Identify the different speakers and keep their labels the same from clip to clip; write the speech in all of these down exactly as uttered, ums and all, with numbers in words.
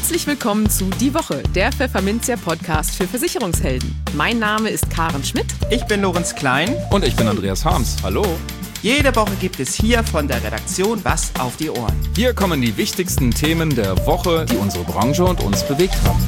Speaker 1: Herzlich willkommen zu Die Woche, der Pfefferminzia-Podcast für Versicherungshelden. Mein Name ist Karen Schmidt.
Speaker 2: Ich bin Lorenz Klein.
Speaker 3: Und ich bin Andreas Harms. Hallo.
Speaker 2: Jede Woche gibt es hier von der Redaktion was auf die Ohren.
Speaker 3: Hier kommen die wichtigsten Themen der Woche, die unsere Branche und uns bewegt haben.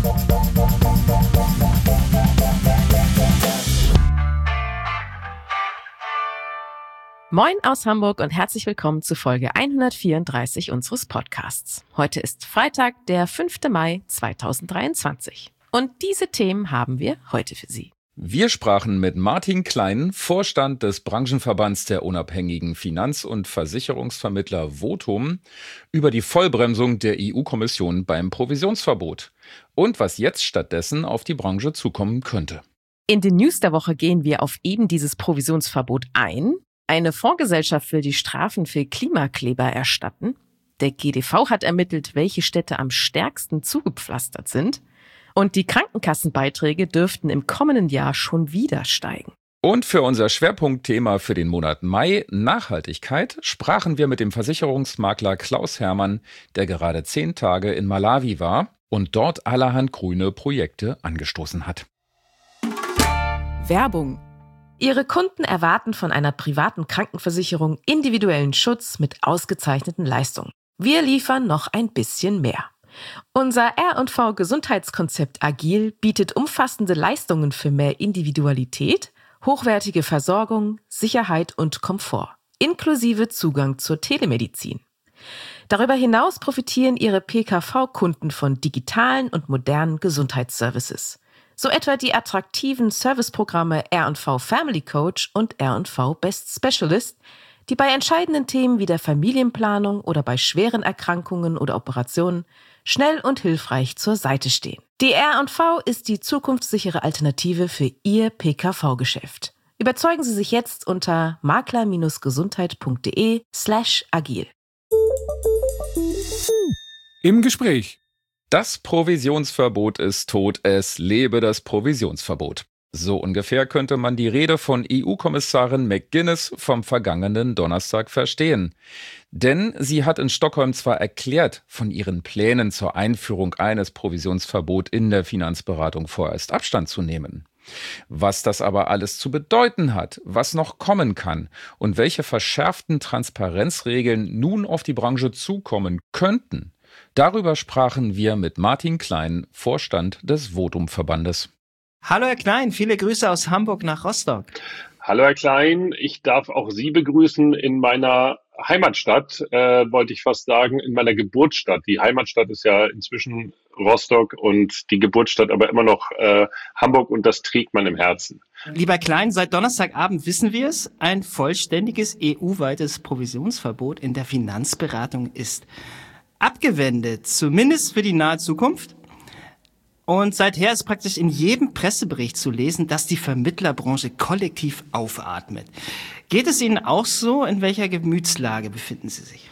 Speaker 1: Moin aus Hamburg und herzlich willkommen zu Folge hundertvierunddreißig unseres Podcasts. Heute ist Freitag, der fünfte Mai zweitausenddreiundzwanzig. Und diese Themen haben wir heute für Sie.
Speaker 3: Wir sprachen mit Martin Klein, Vorstand des Branchenverbands der unabhängigen Finanz- und Versicherungsvermittler Votum, über die Vollbremsung der E U-Kommission beim Provisionsverbot und was jetzt stattdessen auf die Branche zukommen könnte.
Speaker 1: In den News der Woche gehen wir auf eben dieses Provisionsverbot ein. Eine Fondsgesellschaft will die Strafen für Klimakleber erstatten. Der G D V hat ermittelt, welche Städte am stärksten zugepflastert sind. Und die Krankenkassenbeiträge dürften im kommenden Jahr schon wieder steigen.
Speaker 3: Und für unser Schwerpunktthema für den Monat Mai, Nachhaltigkeit, sprachen wir mit dem Versicherungsmakler Klaus Hermann, der gerade zehn Tage in Malawi war und dort allerhand grüne Projekte angestoßen hat.
Speaker 1: Werbung. Ihre Kunden erwarten von einer privaten Krankenversicherung individuellen Schutz mit ausgezeichneten Leistungen. Wir liefern noch ein bisschen mehr. Unser R und V Gesundheitskonzept Agil bietet umfassende Leistungen für mehr Individualität, hochwertige Versorgung, Sicherheit und Komfort, inklusive Zugang zur Telemedizin. Darüber hinaus profitieren Ihre P K V-Kunden von digitalen und modernen Gesundheitsservices. So etwa die attraktiven Serviceprogramme R und V Family Coach und R und V Best Specialist, die bei entscheidenden Themen wie der Familienplanung oder bei schweren Erkrankungen oder Operationen schnell und hilfreich zur Seite stehen. Die R und V ist die zukunftssichere Alternative für Ihr P K V-Geschäft. Überzeugen Sie sich jetzt unter makler-gesundheit.de slash agil.
Speaker 3: Im Gespräch. Das Provisionsverbot ist tot, es lebe das Provisionsverbot. So ungefähr könnte man die Rede von E U-Kommissarin McGuinness vom vergangenen Donnerstag verstehen. Denn sie hat in Stockholm zwar erklärt, von ihren Plänen zur Einführung eines Provisionsverbots in der Finanzberatung vorerst Abstand zu nehmen. Was das aber alles zu bedeuten hat, was noch kommen kann und welche verschärften Transparenzregeln nun auf die Branche zukommen könnten, darüber sprachen wir mit Martin Klein, Vorstand des Votum-Verbandes.
Speaker 2: Hallo Herr Klein, viele Grüße aus Hamburg nach Rostock.
Speaker 4: Hallo Herr Klein, ich darf auch Sie begrüßen in meiner Heimatstadt, äh, wollte ich fast sagen, in meiner Geburtsstadt. Die Heimatstadt ist ja inzwischen Rostock und die Geburtsstadt aber immer noch äh, Hamburg und das trägt man im Herzen.
Speaker 2: Lieber Klein, seit Donnerstagabend wissen wir es, ein vollständiges E U-weites Provisionsverbot in der Finanzberatung ist abgewendet, zumindest für die nahe Zukunft. Und seither ist praktisch in jedem Pressebericht zu lesen, dass die Vermittlerbranche kollektiv aufatmet. Geht es Ihnen auch so? In welcher Gemütslage befinden Sie sich?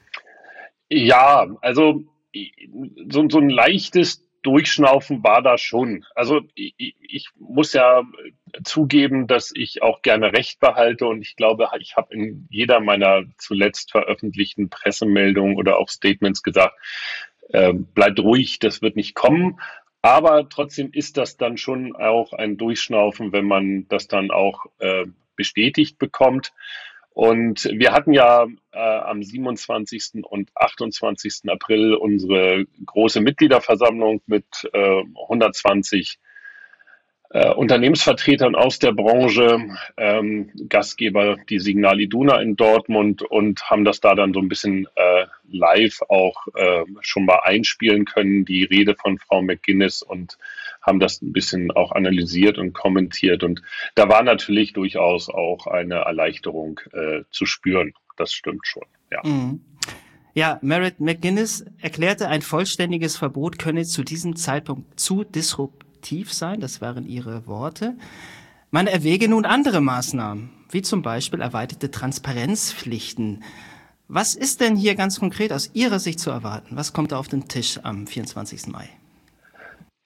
Speaker 4: Ja, also so, so ein leichtes Durchschnaufen war da schon. Also ich, ich muss ja zugeben, dass ich auch gerne Recht behalte und ich glaube, ich habe in jeder meiner zuletzt veröffentlichten Pressemeldungen oder auch Statements gesagt, äh, bleibt ruhig, das wird nicht kommen. Aber trotzdem ist das dann schon auch ein Durchschnaufen, wenn man das dann auch äh, bestätigt bekommt. Und wir hatten ja äh, am siebenundzwanzigsten und achtundzwanzigsten April unsere große Mitgliederversammlung mit äh, hundertzwanzig äh, Unternehmensvertretern aus der Branche, ähm, Gastgeber die Signal Iduna in Dortmund und haben das da dann so ein bisschen äh, live auch äh, schon mal einspielen können, die Rede von Frau McGuinness, und haben das ein bisschen auch analysiert und kommentiert. Und da war natürlich durchaus auch eine Erleichterung äh, zu spüren. Das stimmt schon, ja.
Speaker 2: Mhm. Ja, Merit McGuinness erklärte, ein vollständiges Verbot könne zu diesem Zeitpunkt zu disruptiv sein. Das waren ihre Worte. Man erwäge nun andere Maßnahmen, wie zum Beispiel erweiterte Transparenzpflichten. Was ist denn hier ganz konkret aus Ihrer Sicht zu erwarten? Was kommt da auf den Tisch am vierundzwanzigsten Mai?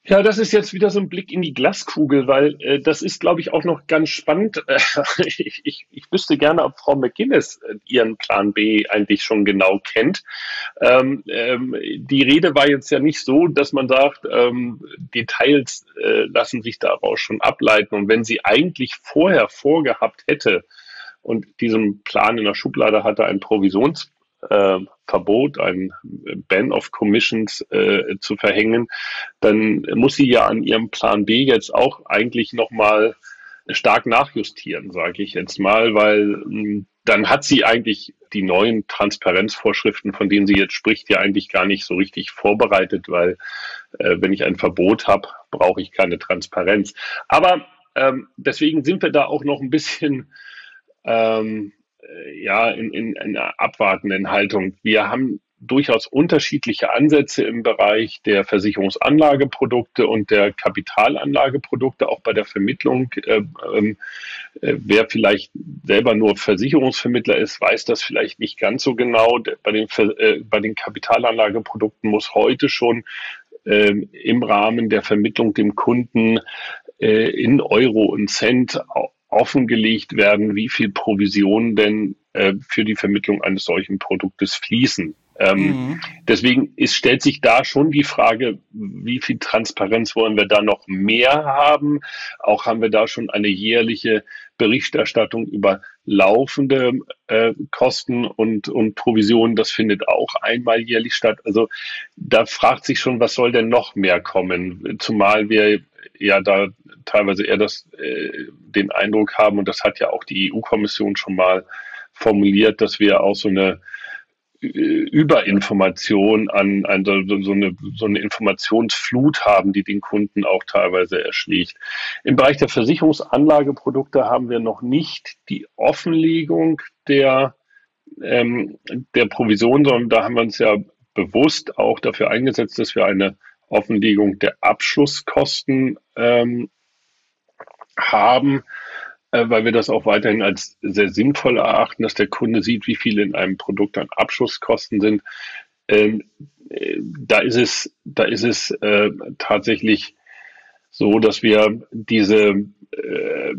Speaker 4: Ja, das ist jetzt wieder so ein Blick in die Glaskugel, weil äh, das ist, glaube ich, auch noch ganz spannend. Äh, ich, ich, ich wüsste gerne, ob Frau McGuinness äh, ihren Plan B eigentlich schon genau kennt. Ähm, ähm, die Rede war jetzt ja nicht so, dass man sagt, ähm, Details äh, lassen sich daraus schon ableiten. Und wenn sie eigentlich vorher vorgehabt hätte und diesen Plan in der Schublade hatte, ein Provisionsverbot, äh, Verbot, ein Ban of Commissions äh, zu verhängen, dann muss sie ja an ihrem Plan B jetzt auch eigentlich nochmal stark nachjustieren, sage ich jetzt mal, weil mh, dann hat sie eigentlich die neuen Transparenzvorschriften, von denen sie jetzt spricht, ja eigentlich gar nicht so richtig vorbereitet, weil äh, wenn ich ein Verbot habe, brauche ich keine Transparenz. Aber ähm, deswegen sind wir da auch noch ein bisschen ähm, ja, in, in einer abwartenden Haltung. Wir haben durchaus unterschiedliche Ansätze im Bereich der Versicherungsanlageprodukte und der Kapitalanlageprodukte, auch bei der Vermittlung. Äh, äh, wer vielleicht selber nur Versicherungsvermittler ist, weiß das vielleicht nicht ganz so genau. Bei den, äh, bei den Kapitalanlageprodukten muss heute schon äh, im Rahmen der Vermittlung dem Kunden äh, in Euro und Cent offengelegt werden, wie viel Provisionen denn äh, für die Vermittlung eines solchen Produktes fließen. Ähm, mhm. Deswegen ist, stellt sich da schon die Frage, wie viel Transparenz wollen wir da noch mehr haben? Auch haben wir da schon eine jährliche Berichterstattung über laufende äh, Kosten und, und Provisionen. Das findet auch einmal jährlich statt. Also da fragt sich schon, was soll denn noch mehr kommen? Zumal wir ja da teilweise eher das, äh, den Eindruck haben, und das hat ja auch die E U-Kommission schon mal formuliert, dass wir auch so eine Überinformation an, an so, so, eine, so eine Informationsflut haben, die den Kunden auch teilweise erschlägt. Im Bereich der Versicherungsanlageprodukte haben wir noch nicht die Offenlegung der, ähm, der Provision, sondern da haben wir uns ja bewusst auch dafür eingesetzt, dass wir eine Offenlegung der Abschlusskosten ähm, haben, weil wir das auch weiterhin als sehr sinnvoll erachten, dass der Kunde sieht, wie viel in einem Produkt an Abschlusskosten sind. Ähm, äh, da ist es, da ist es äh, tatsächlich so, dass wir diese äh,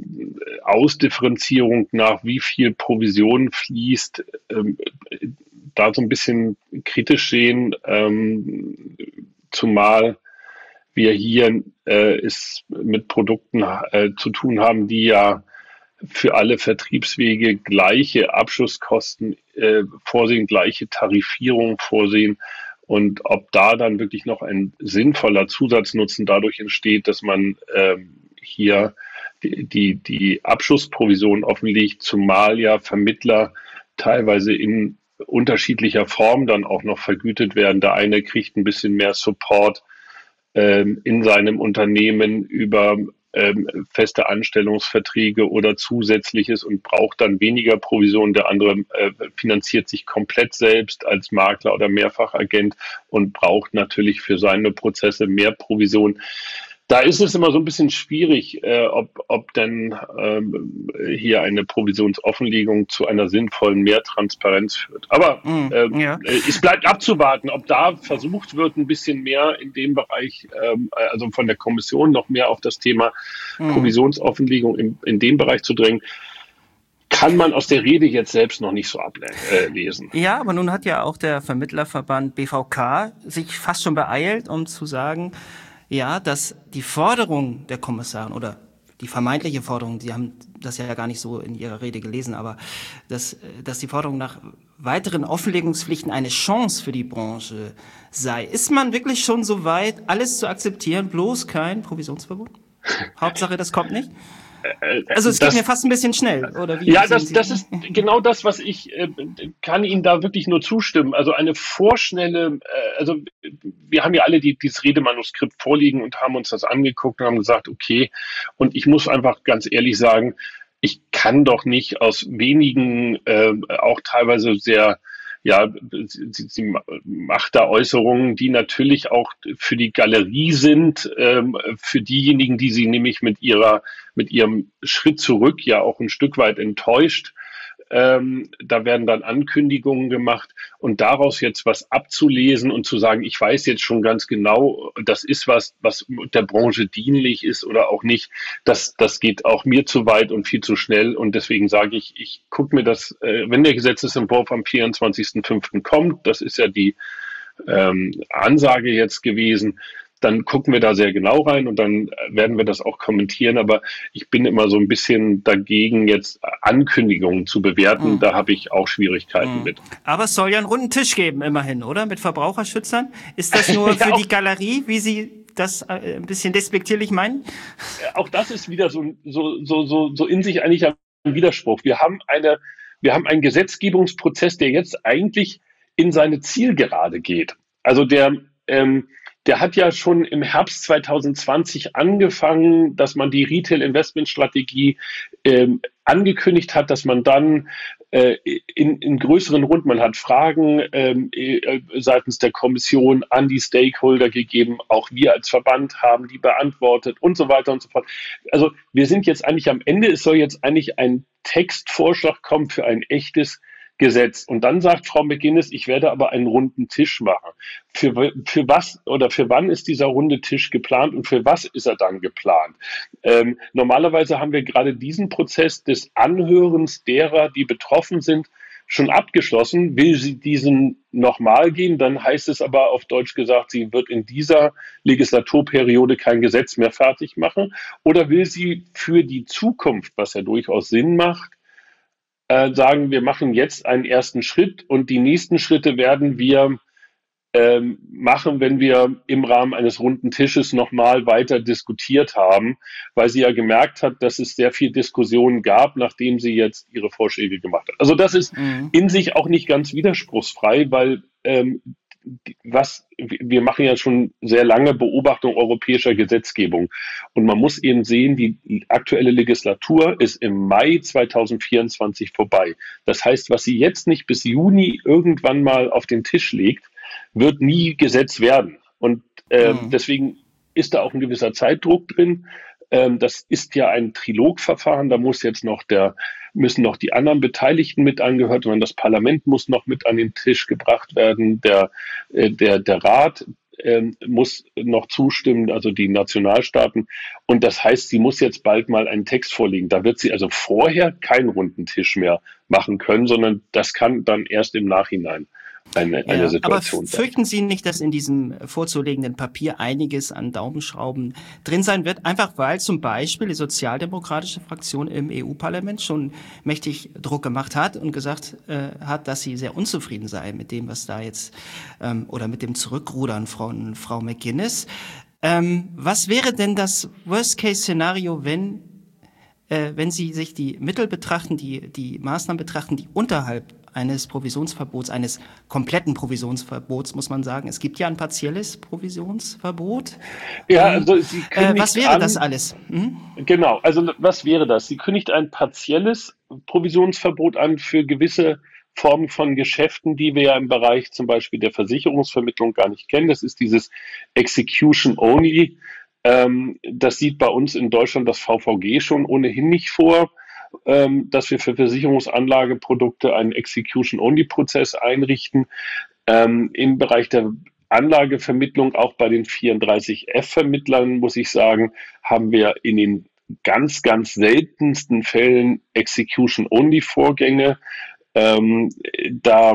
Speaker 4: Ausdifferenzierung nach wie viel Provision fließt, ähm, da so ein bisschen kritisch sehen, ähm, zumal wir hier äh, es mit Produkten äh, zu tun haben, die ja für alle Vertriebswege gleiche Abschlusskosten äh, vorsehen, gleiche Tarifierung vorsehen. Und ob da dann wirklich noch ein sinnvoller Zusatznutzen dadurch entsteht, dass man äh, hier die, die, die Abschlussprovision offenlegt, zumal ja Vermittler teilweise in unterschiedlicher Form dann auch noch vergütet werden. Der eine kriegt ein bisschen mehr Support in seinem Unternehmen über ähm, feste Anstellungsverträge oder Zusätzliches und braucht dann weniger Provision. Der andere äh, finanziert sich komplett selbst als Makler oder Mehrfachagent und braucht natürlich für seine Prozesse mehr Provision. Da ist es immer so ein bisschen schwierig, äh, ob, ob denn ähm, hier eine Provisionsoffenlegung zu einer sinnvollen Mehrtransparenz führt. Aber ähm, ja. es bleibt abzuwarten, ob da versucht wird, ein bisschen mehr in dem Bereich, ähm, also von der Kommission noch mehr auf das Thema mhm. Provisionsoffenlegung in, in dem Bereich zu drängen. Kann man aus der Rede jetzt selbst noch nicht so ablesen.
Speaker 2: Ja, aber nun hat ja auch der Vermittlerverband B V K sich fast schon beeilt, um zu sagen, ja, dass die Forderung der Kommissarin oder die vermeintliche Forderung, Sie haben das ja gar nicht so in Ihrer Rede gelesen, aber dass, dass die Forderung nach weiteren Offenlegungspflichten eine Chance für die Branche sei. Ist man wirklich schon so weit, alles zu akzeptieren, bloß kein Provisionsverbot? Hauptsache, das kommt nicht? Also es das, geht mir fast ein bisschen schnell, oder wie?
Speaker 4: Ja, das, das ist genau das, was ich äh, kann Ihnen da wirklich nur zustimmen. Also eine vorschnelle, äh, also wir haben ja alle die, dieses Redemanuskript vorliegen und haben uns das angeguckt und haben gesagt, okay, und ich muss einfach ganz ehrlich sagen, ich kann doch nicht aus wenigen, äh, auch teilweise sehr ja, sie, sie macht da Äußerungen, die natürlich auch für die Galerie sind, ähm, für diejenigen, die sie nämlich mit ihrer, mit ihrem Schritt zurück ja auch ein Stück weit enttäuscht. Ähm, da werden dann Ankündigungen gemacht und daraus jetzt was abzulesen und zu sagen, ich weiß jetzt schon ganz genau, das ist was, was der Branche dienlich ist oder auch nicht, das, das geht auch mir zu weit und viel zu schnell und deswegen sage ich, ich gucke mir das, äh, wenn der Gesetzesentwurf am vierundzwanzigsten fünften kommt, das ist ja die ähm, Ansage jetzt gewesen, dann gucken wir da sehr genau rein und dann werden wir das auch kommentieren. Aber ich bin immer so ein bisschen dagegen, jetzt Ankündigungen zu bewerten. Mhm. Da habe ich auch Schwierigkeiten mhm. mit.
Speaker 2: Aber es soll ja einen runden Tisch geben, immerhin, oder? Mit Verbraucherschützern. Ist das nur für ja, die Galerie, wie Sie das äh, ein bisschen despektierlich meinen?
Speaker 4: Auch das ist wieder so, so, so, so, so in sich eigentlich ein Widerspruch. Wir haben eine, wir haben einen Gesetzgebungsprozess, der jetzt eigentlich in seine Zielgerade geht. Also der, ähm, Der hat ja schon im Herbst zwanzig zwanzig angefangen, dass man die Retail-Investment-Strategie ähm, angekündigt hat, dass man dann äh, in, in größeren Runden, man hat Fragen ähm, äh, seitens der Kommission an die Stakeholder gegeben, auch wir als Verband haben die beantwortet und so weiter und so fort. Also wir sind jetzt eigentlich am Ende, es soll jetzt eigentlich ein Textvorschlag kommen für ein echtes Gesetz. Und dann sagt Frau McGuinness, ich werde aber einen runden Tisch machen. Für, für was oder für wann ist dieser runde Tisch geplant und für was ist er dann geplant? Ähm, normalerweise haben wir gerade diesen Prozess des Anhörens derer, die betroffen sind, schon abgeschlossen. Will sie diesen nochmal gehen, dann heißt es aber auf Deutsch gesagt, sie wird in dieser Legislaturperiode kein Gesetz mehr fertig machen. Oder will sie für die Zukunft, was ja durchaus Sinn macht, Äh, sagen, wir machen jetzt einen ersten Schritt und die nächsten Schritte werden wir ähm, machen, wenn wir im Rahmen eines runden Tisches nochmal weiter diskutiert haben, weil sie ja gemerkt hat, dass es sehr viel Diskussionen gab, nachdem sie jetzt ihre Vorschläge gemacht hat. Also das ist mhm. in sich auch nicht ganz widerspruchsfrei, weil ähm, was wir machen ja schon sehr lange Beobachtung europäischer Gesetzgebung und man muss eben sehen, die aktuelle Legislatur ist im Mai zwanzig vierundzwanzig vorbei. Das heißt, was sie jetzt nicht bis Juni irgendwann mal auf den Tisch legt, wird nie Gesetz werden. Und äh, mhm. deswegen ist da auch ein gewisser Zeitdruck drin. Ähm, das ist ja ein Trilogverfahren, da muss jetzt noch der müssen noch die anderen Beteiligten mit angehört werden. Das Parlament muss noch mit an den Tisch gebracht werden. Der, äh, der, der Rat äh, muss noch zustimmen, also die Nationalstaaten. Und das heißt, sie muss jetzt bald mal einen Text vorlegen. Da wird sie also vorher keinen runden Tisch mehr machen können, sondern das kann dann erst im Nachhinein eine, eine
Speaker 2: ja,
Speaker 4: Situation
Speaker 2: aber fürchten Sie nicht, dass in diesem vorzulegenden Papier einiges an Daumenschrauben drin sein wird, einfach weil zum Beispiel die sozialdemokratische Fraktion im E U-Parlament schon mächtig Druck gemacht hat und gesagt äh, hat, dass sie sehr unzufrieden sei mit dem, was da jetzt ähm, oder mit dem Zurückrudern von Frau McGuinness. Ähm, was wäre denn das Worst-Case-Szenario, wenn äh, wenn Sie sich die Mittel betrachten, die die Maßnahmen betrachten, die unterhalb eines Provisionsverbots, eines kompletten Provisionsverbots, muss man sagen. Es gibt ja ein partielles Provisionsverbot.
Speaker 4: Ja, also Sie
Speaker 2: äh, was wäre an, das alles? Hm?
Speaker 4: Genau, also was wäre das? Sie kündigt ein partielles Provisionsverbot an für gewisse Formen von Geschäften, die wir ja im Bereich zum Beispiel der Versicherungsvermittlung gar nicht kennen. Das ist dieses Execution Only. Ähm, das sieht bei uns in Deutschland das V V G schon ohnehin nicht vor, dass wir für Versicherungsanlageprodukte einen Execution-Only-Prozess einrichten. Ähm, im Bereich der Anlagevermittlung, auch bei den vierunddreißig F-Vermittlern, muss ich sagen, haben wir in den ganz, ganz seltensten Fällen Execution-Only-Vorgänge. Ähm, da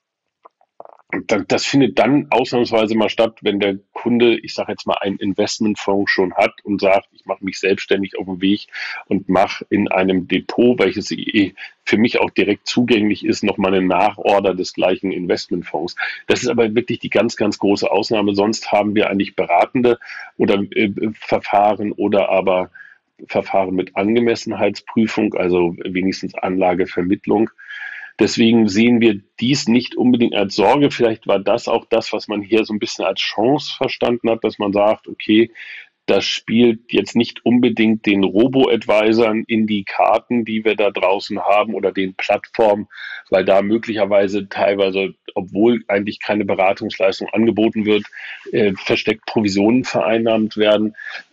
Speaker 4: Das findet dann ausnahmsweise mal statt, wenn der Kunde, ich sage jetzt mal, einen Investmentfonds schon hat und sagt, ich mache mich selbstständig auf den Weg und mache in einem Depot, welches für mich auch direkt zugänglich ist, nochmal eine Nachorder des gleichen Investmentfonds. Das ist aber wirklich die ganz, ganz große Ausnahme. Sonst haben wir eigentlich beratende oder äh, Verfahren oder aber Verfahren mit Angemessenheitsprüfung, also wenigstens Anlagevermittlung. Deswegen sehen wir dies nicht unbedingt als Sorge. Vielleicht war das auch das, was man hier so ein bisschen als Chance verstanden hat, dass man sagt, okay, das spielt jetzt nicht unbedingt den Robo-Advisern in die Karten, die wir da draußen haben oder den Plattformen, weil da möglicherweise teilweise, obwohl eigentlich keine Beratungsleistung angeboten wird, äh, versteckt Provisionen vereinnahmt werden.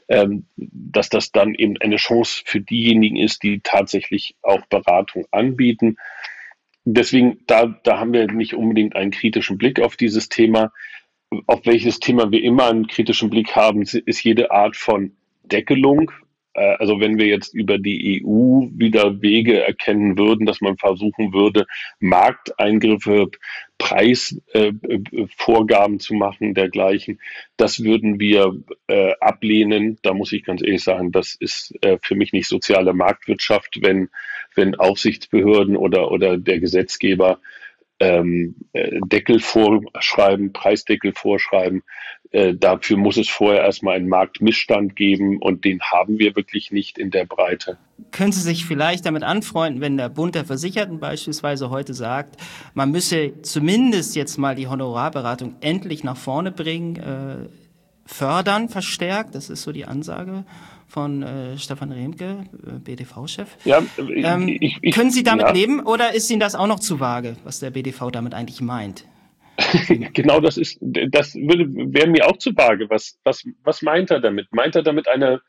Speaker 4: ähm, dass das dann eben eine Chance für diejenigen ist, die tatsächlich auch Beratung anbieten. Deswegen, da, da haben wir nicht unbedingt einen kritischen Blick auf dieses Thema. Auf welches Thema wir immer einen kritischen Blick haben, ist jede Art von Deckelung. Also wenn wir jetzt über die E U wieder Wege erkennen würden, dass man versuchen würde, Markteingriffe, Preisvorgaben äh, zu machen, dergleichen, das würden wir äh, ablehnen. Da muss ich ganz ehrlich sagen, das ist äh, für mich nicht soziale Marktwirtschaft, wenn, wenn Aufsichtsbehörden oder, oder der Gesetzgeber ähm, Deckel vorschreiben, Preisdeckel vorschreiben. Äh, dafür muss es vorher erstmal einen Marktmissstand geben und den haben wir wirklich nicht in der Breite.
Speaker 2: Können Sie sich vielleicht damit anfreunden, wenn der Bund der Versicherten beispielsweise heute sagt, man müsse zumindest jetzt mal die Honorarberatung endlich nach vorne bringen, äh, fördern, verstärkt, das ist so die Ansage von äh, Stefan Remke, äh, B D V-Chef.
Speaker 4: Ja,
Speaker 2: ähm,
Speaker 4: ich, ich,
Speaker 2: können Sie damit
Speaker 4: ja.
Speaker 2: leben oder ist Ihnen das auch noch zu vage, was der B D V damit eigentlich meint?
Speaker 4: Genau, das ist, das würde, wäre mir auch zu vage. Was, was, was meint er damit? Meint er damit eine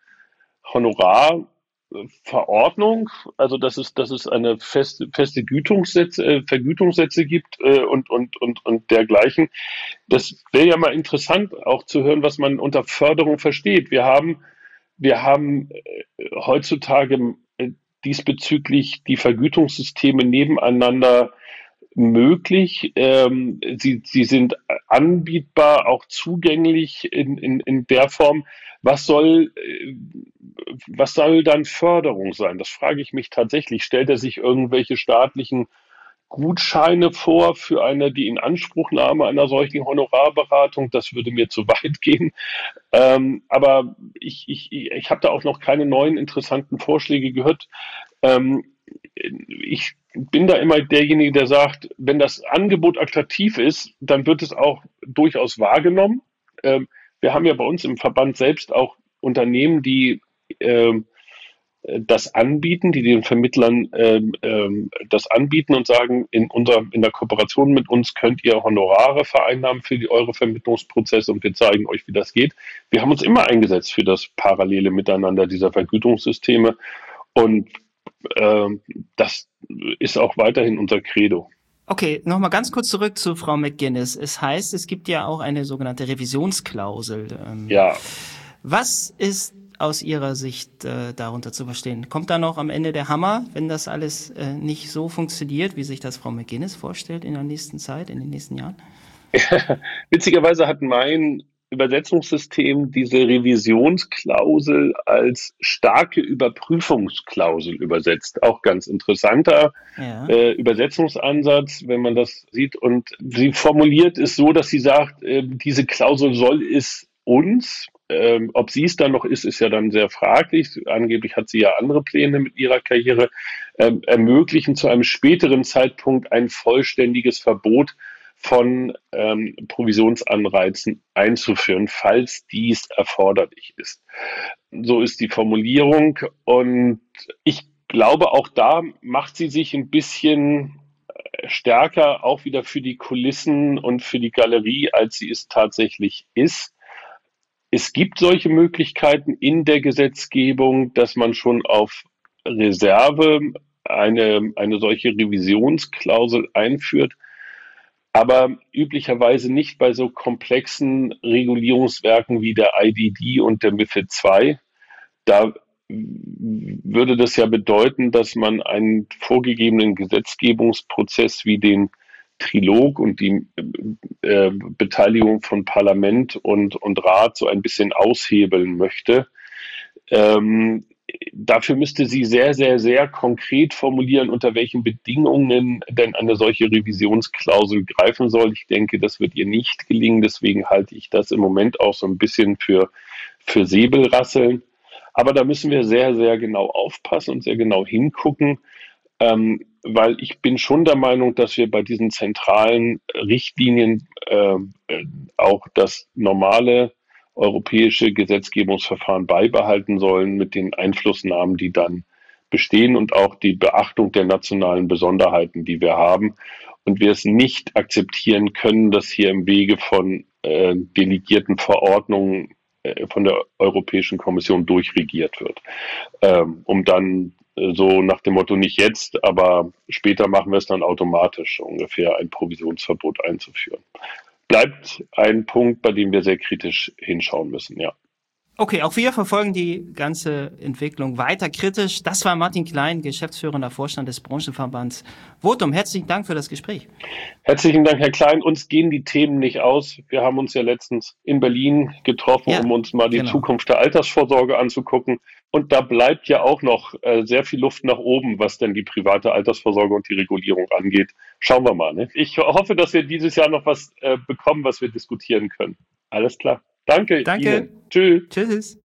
Speaker 4: Honorarverordnung? Also, dass es, dass es eine feste, feste Gütungssätze, äh, Vergütungssätze gibt äh, und, und, und, und dergleichen. Das wäre ja mal interessant, auch zu hören, was man unter Förderung versteht. Wir haben Wir haben äh, heutzutage äh, diesbezüglich die Vergütungssysteme nebeneinander möglich. Ähm, sie, sie sind anbietbar, auch zugänglich in, in, in der Form. Was soll, äh, was soll dann Förderung sein? Das frage ich mich tatsächlich. Stellt er sich irgendwelche staatlichen Gutscheine vor für eine, die Inanspruchnahme einer solchen Honorarberatung? Das würde mir zu weit gehen. Ähm, aber ich, ich, ich habe da auch noch keine neuen interessanten Vorschläge gehört. Ähm, ich bin da immer derjenige, der sagt, wenn das Angebot attraktiv ist, dann wird es auch durchaus wahrgenommen. Ähm, wir haben ja bei uns im Verband selbst auch Unternehmen, die ähm, das anbieten, die den Vermittlern ähm, ähm, das anbieten und sagen, in unserer, in der Kooperation mit uns könnt ihr Honorare vereinnahmen für die eure Vermittlungsprozesse und wir zeigen euch, wie das geht. Wir haben uns immer eingesetzt für das parallele Miteinander dieser Vergütungssysteme und ähm, das ist auch weiterhin unser Credo.
Speaker 2: Okay, nochmal ganz kurz zurück zu Frau McGuinness. Es heißt, es gibt ja auch eine sogenannte Revisionsklausel. Ähm,
Speaker 4: ja.
Speaker 2: Was ist aus Ihrer Sicht äh, darunter zu verstehen? Kommt da noch am Ende der Hammer, wenn das alles äh, nicht so funktioniert, wie sich das Frau McGuinness vorstellt in der nächsten Zeit, in den nächsten Jahren?
Speaker 4: Witzigerweise hat mein Übersetzungssystem diese Revisionsklausel als starke Überprüfungsklausel übersetzt. Auch ganz interessanter ja. äh, Übersetzungsansatz, wenn man das sieht. Und sie formuliert es so, dass sie sagt, äh, diese Klausel soll es uns, Ähm, ob sie es dann noch ist, ist ja dann sehr fraglich. Angeblich hat sie ja andere Pläne mit ihrer Karriere, ähm, ermöglichen zu einem späteren Zeitpunkt ein vollständiges Verbot von ähm, Provisionsanreizen einzuführen, falls dies erforderlich ist. So ist die Formulierung und ich glaube, auch da macht sie sich ein bisschen stärker auch wieder für die Kulissen und für die Galerie, als sie es tatsächlich ist. Es gibt solche Möglichkeiten in der Gesetzgebung, dass man schon auf Reserve eine, eine solche Revisionsklausel einführt, aber üblicherweise nicht bei so komplexen Regulierungswerken wie der I D D und der MiFID zwei. Da würde das ja bedeuten, dass man einen vorgegebenen Gesetzgebungsprozess wie den Trilog und die äh, Beteiligung von Parlament und, und Rat so ein bisschen aushebeln möchte. Ähm, dafür müsste sie sehr, sehr, sehr konkret formulieren, unter welchen Bedingungen denn eine solche Revisionsklausel greifen soll. Ich denke, das wird ihr nicht gelingen. Deswegen halte ich das im Moment auch so ein bisschen für, für Säbelrasseln. Aber da müssen wir sehr, sehr genau aufpassen und sehr genau hingucken. Ähm, weil ich bin schon der Meinung, dass wir bei diesen zentralen Richtlinien äh, auch das normale europäische Gesetzgebungsverfahren beibehalten sollen mit den Einflussnahmen, die dann bestehen und auch die Beachtung der nationalen Besonderheiten, die wir haben. Und wir es nicht akzeptieren können, dass hier im Wege von äh, delegierten Verordnungen äh, von der Europäischen Kommission durchregiert wird, ähm, um dann äh, so nach dem Motto nicht jetzt, aber später machen wir es dann automatisch, so ungefähr ein Provisionsverbot einzuführen. Bleibt ein Punkt, bei dem wir sehr kritisch hinschauen müssen, ja.
Speaker 2: Okay, auch wir verfolgen die ganze Entwicklung weiter kritisch. Das war Martin Klein, geschäftsführender Vorstand des Branchenverbands Votum. Herzlichen Dank für das Gespräch.
Speaker 4: Herzlichen Dank, Herr Klein. Uns gehen die Themen nicht aus. Wir haben uns ja letztens in Berlin getroffen,
Speaker 2: Ja,
Speaker 4: um uns mal die
Speaker 2: genau.
Speaker 4: Zukunft der Altersvorsorge anzugucken. Und da bleibt ja auch noch äh, sehr viel Luft nach oben, was denn die private Altersvorsorge und die Regulierung angeht. Schauen wir mal. Ne? Ich hoffe, dass wir dieses Jahr noch was äh, bekommen, was wir diskutieren können. Alles klar. Danke.
Speaker 2: Danke.
Speaker 4: Ihnen. Tschüss.
Speaker 2: Tschüss.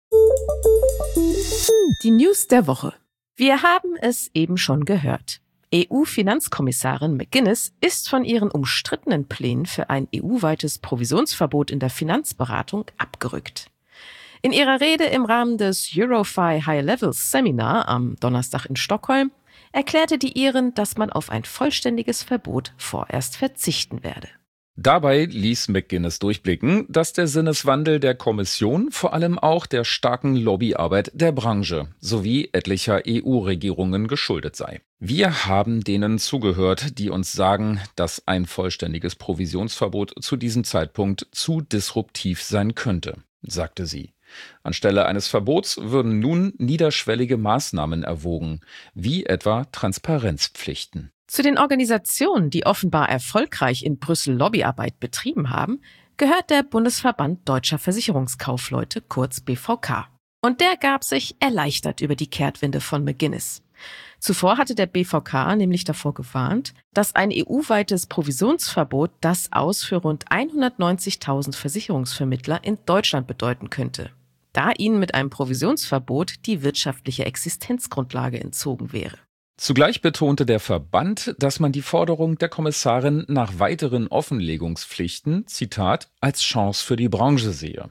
Speaker 1: Die News der Woche. Wir haben es eben schon gehört. E U-Finanzkommissarin McGuinness ist von ihren umstrittenen Plänen für ein E U-weites Provisionsverbot in der Finanzberatung abgerückt. In ihrer Rede im Rahmen des Eurofi High-Level Seminar am Donnerstag in Stockholm erklärte die Iren, dass man auf ein vollständiges Verbot vorerst verzichten werde.
Speaker 3: Dabei ließ McGuinness durchblicken, dass der Sinneswandel der Kommission vor allem auch der starken Lobbyarbeit der Branche sowie etlicher E U-Regierungen geschuldet sei. Wir haben denen zugehört, die uns sagen, dass ein vollständiges Provisionsverbot zu diesem Zeitpunkt zu disruptiv sein könnte, sagte sie. Anstelle eines Verbots würden nun niederschwellige Maßnahmen erwogen, wie etwa Transparenzpflichten.
Speaker 1: Zu den Organisationen, die offenbar erfolgreich in Brüssel Lobbyarbeit betrieben haben, gehört der Bundesverband Deutscher Versicherungskaufleute, kurz B V K. Und der gab sich erleichtert über die Kehrtwende von McGuinness. Zuvor hatte der B V K nämlich davor gewarnt, dass ein E U-weites Provisionsverbot das Aus für rund hundertneunzigtausend Versicherungsvermittler in Deutschland bedeuten könnte, da ihnen mit einem Provisionsverbot die wirtschaftliche Existenzgrundlage entzogen wäre.
Speaker 3: Zugleich betonte der Verband, dass man die Forderung der Kommissarin nach weiteren Offenlegungspflichten, Zitat, als Chance für die Branche sehe.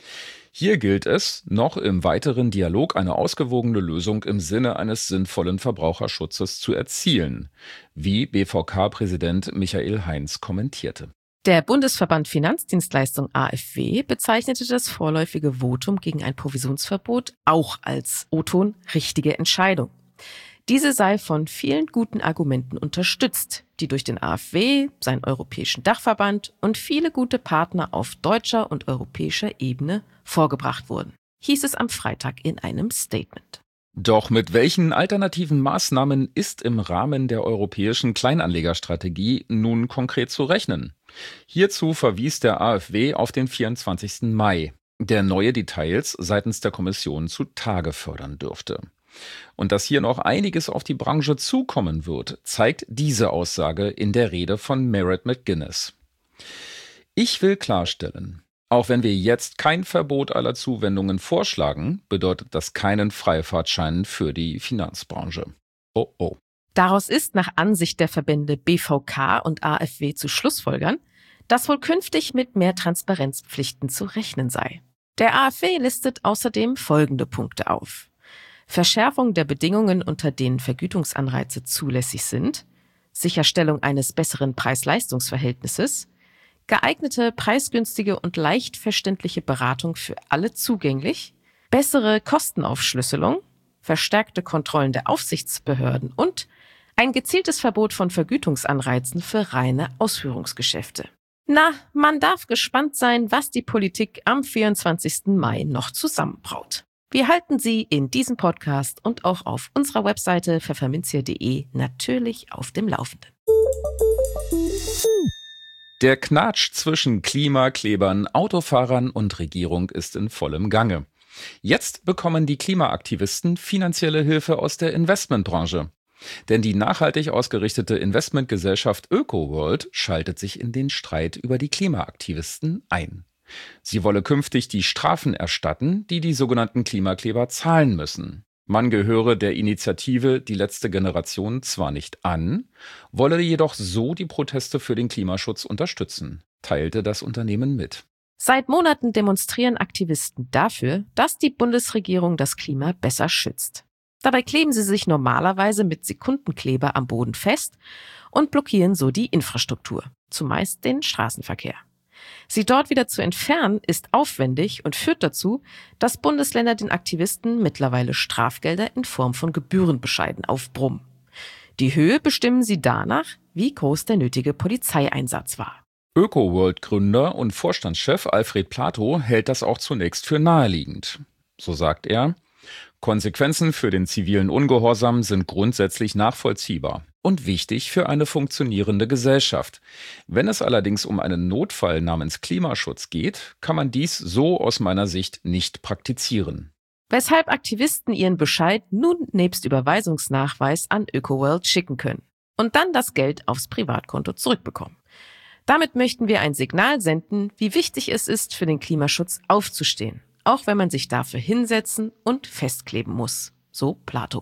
Speaker 3: Hier gilt es, noch im weiteren Dialog eine ausgewogene Lösung im Sinne eines sinnvollen Verbraucherschutzes zu erzielen, wie B V K-Präsident Michael Heinz kommentierte.
Speaker 1: Der Bundesverband Finanzdienstleistung A F W bezeichnete das vorläufige Votum gegen ein Provisionsverbot auch als O-Ton richtige Entscheidung. Diese sei von vielen guten Argumenten unterstützt, die durch den A F W, seinen europäischen Dachverband und viele gute Partner auf deutscher und europäischer Ebene vorgebracht wurden, hieß es am Freitag in einem Statement.
Speaker 3: Doch mit welchen alternativen Maßnahmen ist im Rahmen der europäischen Kleinanlegerstrategie nun konkret zu rechnen? Hierzu verwies der A F W auf den vierundzwanzigsten Mai, der neue Details seitens der Kommission zutage fördern dürfte. Und dass hier noch einiges auf die Branche zukommen wird, zeigt diese Aussage in der Rede von Merit McGuinness. Ich will klarstellen, auch wenn wir jetzt kein Verbot aller Zuwendungen vorschlagen, bedeutet das keinen Freifahrtschein für die Finanzbranche. Oh oh.
Speaker 1: Daraus ist nach Ansicht der Verbände B V K und A F W zu schlussfolgern, dass wohl künftig mit mehr Transparenzpflichten zu rechnen sei. Der A F W listet außerdem folgende Punkte auf: Verschärfung der Bedingungen, unter denen Vergütungsanreize zulässig sind, Sicherstellung eines besseren Preis-Leistungs-Verhältnisses, geeignete, preisgünstige und leicht verständliche Beratung für alle zugänglich, bessere Kostenaufschlüsselung, verstärkte Kontrollen der Aufsichtsbehörden und ein gezieltes Verbot von Vergütungsanreizen für reine Ausführungsgeschäfte. Na, man darf gespannt sein, was die Politik am vierundzwanzigsten Mai noch zusammenbraut. Wir halten Sie in diesem Podcast und auch auf unserer Webseite pfefferminzia punkt de natürlich auf dem Laufenden.
Speaker 3: Der Knatsch zwischen Klimaklebern, Autofahrern und Regierung ist in vollem Gange. Jetzt bekommen die Klimaaktivisten finanzielle Hilfe aus der Investmentbranche. Denn die nachhaltig ausgerichtete Investmentgesellschaft ÖkoWorld schaltet sich in den Streit über die Klimaaktivisten ein. Sie wolle künftig die Strafen erstatten, die die sogenannten Klimakleber zahlen müssen. Man gehöre der Initiative Die letzte Generation zwar nicht an, wolle jedoch so die Proteste für den Klimaschutz unterstützen, teilte das Unternehmen mit.
Speaker 1: Seit Monaten demonstrieren Aktivisten dafür, dass die Bundesregierung das Klima besser schützt. Dabei kleben sie sich normalerweise mit Sekundenkleber am Boden fest und blockieren so die Infrastruktur, zumeist den Straßenverkehr. Sie dort wieder zu entfernen, ist aufwendig und führt dazu, dass Bundesländer den Aktivisten mittlerweile Strafgelder in Form von Gebührenbescheiden aufbrummen. Die Höhe bestimmen sie danach, wie groß der nötige Polizeieinsatz war.
Speaker 3: ÖkoWorld-Gründer und Vorstandschef Alfred Plato hält das auch zunächst für naheliegend. So sagt er: Konsequenzen für den zivilen Ungehorsam sind grundsätzlich nachvollziehbar und wichtig für eine funktionierende Gesellschaft. Wenn es allerdings um einen Notfall namens Klimaschutz geht, kann man dies so aus meiner Sicht nicht praktizieren.
Speaker 1: Weshalb Aktivisten ihren Bescheid nun nebst Überweisungsnachweis an ÖkoWorld schicken können und dann das Geld aufs Privatkonto zurückbekommen. Damit möchten wir ein Signal senden, wie wichtig es ist, für den Klimaschutz aufzustehen, auch wenn man sich dafür hinsetzen und festkleben muss. So Plato.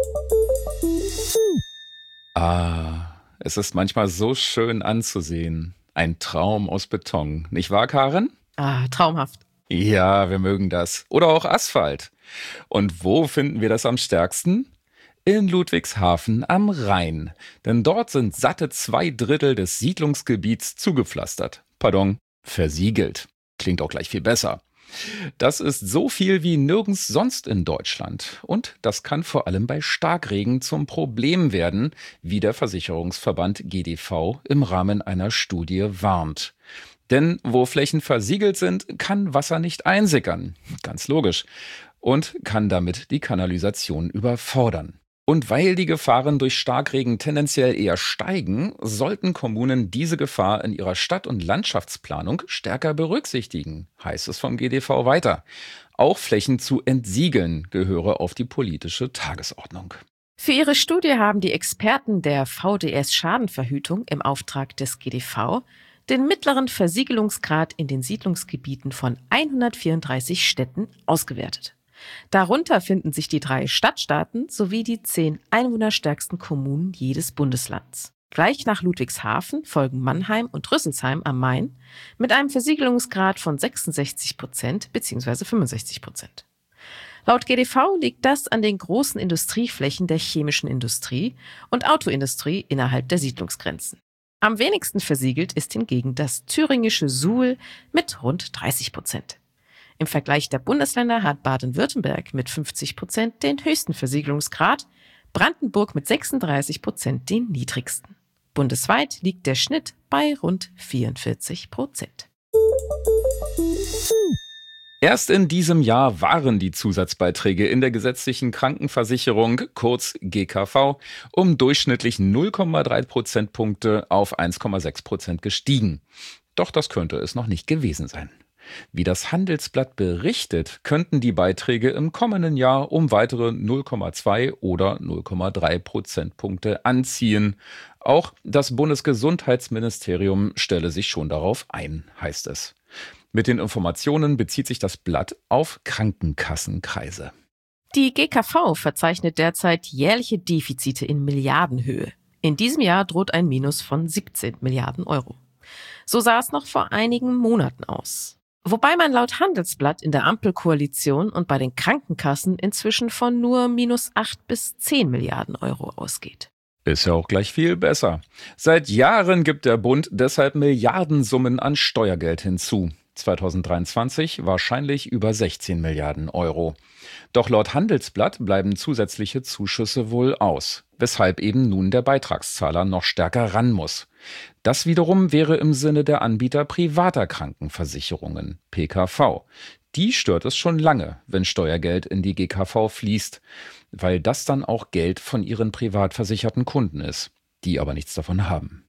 Speaker 3: Ah, es ist manchmal so schön anzusehen. Ein Traum aus Beton, nicht wahr, Karen?
Speaker 1: Ah, traumhaft.
Speaker 3: Ja, wir mögen das. Oder auch Asphalt. Und wo finden wir das am stärksten? In Ludwigshafen am Rhein. Denn dort sind satte zwei Drittel des Siedlungsgebiets zugepflastert. Pardon, versiegelt. Klingt auch gleich viel besser. Das ist so viel wie nirgends sonst in Deutschland. Und das kann vor allem bei Starkregen zum Problem werden, wie der Versicherungsverband G D V im Rahmen einer Studie warnt. Denn wo Flächen versiegelt sind, kann Wasser nicht einsickern. Ganz logisch. Und kann damit die Kanalisation überfordern. Und weil die Gefahren durch Starkregen tendenziell eher steigen, sollten Kommunen diese Gefahr in ihrer Stadt- und Landschaftsplanung stärker berücksichtigen, heißt es vom G D V weiter. Auch Flächen zu entsiegeln gehöre auf die politische Tagesordnung.
Speaker 1: Für ihre Studie haben die Experten der V D S Schadenverhütung im Auftrag des G D V den mittleren Versiegelungsgrad in den Siedlungsgebieten von hundertvierunddreißig Städten ausgewertet. Darunter finden sich die drei Stadtstaaten sowie die zehn einwohnerstärksten Kommunen jedes Bundeslands. Gleich nach Ludwigshafen folgen Mannheim und Rüsselsheim am Main mit einem Versiegelungsgrad von sechsundsechzig Prozent bzw. fünfundsechzig Prozent. Laut G D V liegt das an den großen Industrieflächen der chemischen Industrie und Autoindustrie innerhalb der Siedlungsgrenzen. Am wenigsten versiegelt ist hingegen das thüringische Suhl mit rund dreißig Prozent. Im Vergleich der Bundesländer hat Baden-Württemberg mit fünfzig Prozent den höchsten Versiegelungsgrad, Brandenburg mit sechsunddreißig Prozent den niedrigsten. Bundesweit liegt der Schnitt bei rund vierundvierzig Prozent.
Speaker 3: Erst in diesem Jahr waren die Zusatzbeiträge in der gesetzlichen Krankenversicherung, kurz G K V, um durchschnittlich null Komma drei Prozentpunkte auf eins Komma sechs Prozent gestiegen. Doch das könnte es noch nicht gewesen sein. Wie das Handelsblatt berichtet, könnten die Beiträge im kommenden Jahr um weitere null Komma zwei oder null Komma drei Prozentpunkte anziehen. Auch das Bundesgesundheitsministerium stelle sich schon darauf ein, heißt es. Mit den Informationen bezieht sich das Blatt auf Krankenkassenkreise.
Speaker 1: Die G K V verzeichnet derzeit jährliche Defizite in Milliardenhöhe. In diesem Jahr droht ein Minus von siebzehn Milliarden Euro. So sah es noch vor einigen Monaten aus. Wobei man laut Handelsblatt in der Ampelkoalition und bei den Krankenkassen inzwischen von nur minus acht bis zehn Milliarden Euro ausgeht.
Speaker 3: Ist ja auch gleich viel besser. Seit Jahren gibt der Bund deshalb Milliardensummen an Steuergeld hinzu. zweitausenddreiundzwanzig wahrscheinlich über sechzehn Milliarden Euro. Doch laut Handelsblatt bleiben zusätzliche Zuschüsse wohl aus, weshalb eben nun der Beitragszahler noch stärker ran muss. Das wiederum wäre im Sinne der Anbieter privater Krankenversicherungen, P K V. Die stört es schon lange, wenn Steuergeld in die G K V fließt, weil das dann auch Geld von ihren privat versicherten Kunden ist, die aber nichts davon haben.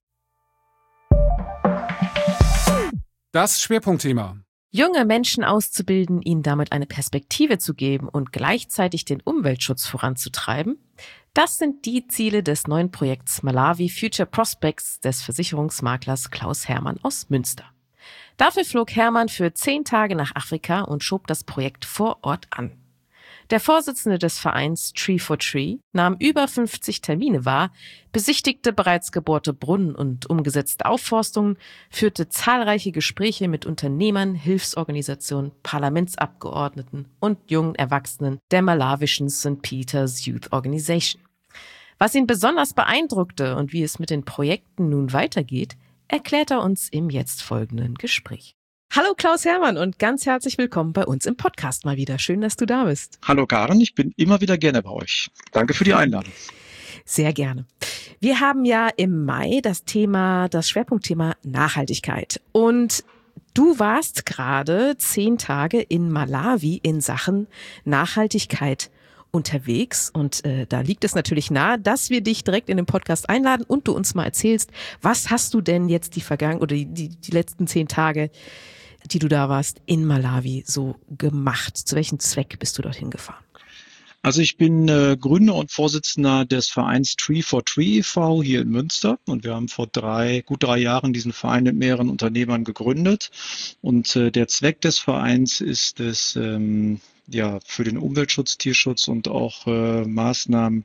Speaker 5: Das Schwerpunktthema.
Speaker 1: Junge Menschen auszubilden, ihnen damit eine Perspektive zu geben und gleichzeitig den Umweltschutz voranzutreiben, das sind die Ziele des neuen Projekts Malawi Future Prospects des Versicherungsmaklers Klaus Hermann aus Münster. Dafür flog Hermann für zehn Tage nach Afrika und schob das Projekt vor Ort an. Der Vorsitzende des Vereins Tree for Tree nahm über fünfzig Termine wahr, besichtigte bereits gebohrte Brunnen und umgesetzte Aufforstungen, führte zahlreiche Gespräche mit Unternehmern, Hilfsorganisationen, Parlamentsabgeordneten und jungen Erwachsenen der malawischen Sankt Peter's Youth Organization. Was ihn besonders beeindruckte und wie es mit den Projekten nun weitergeht, erklärt er uns im jetzt folgenden Gespräch. Hallo Klaus Hermann und ganz herzlich willkommen bei uns im Podcast mal wieder. Schön, dass du da bist.
Speaker 6: Hallo Karen, ich bin immer wieder gerne bei euch. Danke für die Einladung.
Speaker 1: Sehr gerne. Wir haben ja im Mai das Thema, das Schwerpunktthema Nachhaltigkeit. Und du warst gerade zehn Tage in Malawi in Sachen Nachhaltigkeit unterwegs. Und äh, da liegt es natürlich nahe, dass wir dich direkt in den Podcast einladen und du uns mal erzählst, was hast du denn jetzt die vergangenen oder die, die, die letzten zehn Tage, die du da warst, in Malawi so gemacht? Zu welchem Zweck bist du dorthin gefahren?
Speaker 6: Also ich bin äh, Gründer und Vorsitzender des Vereins Tree for Tree e V hier in Münster und wir haben vor drei, gut drei Jahren diesen Verein mit mehreren Unternehmern gegründet und äh, der Zweck des Vereins ist es, ähm, ja, für den Umweltschutz, Tierschutz und auch äh, Maßnahmen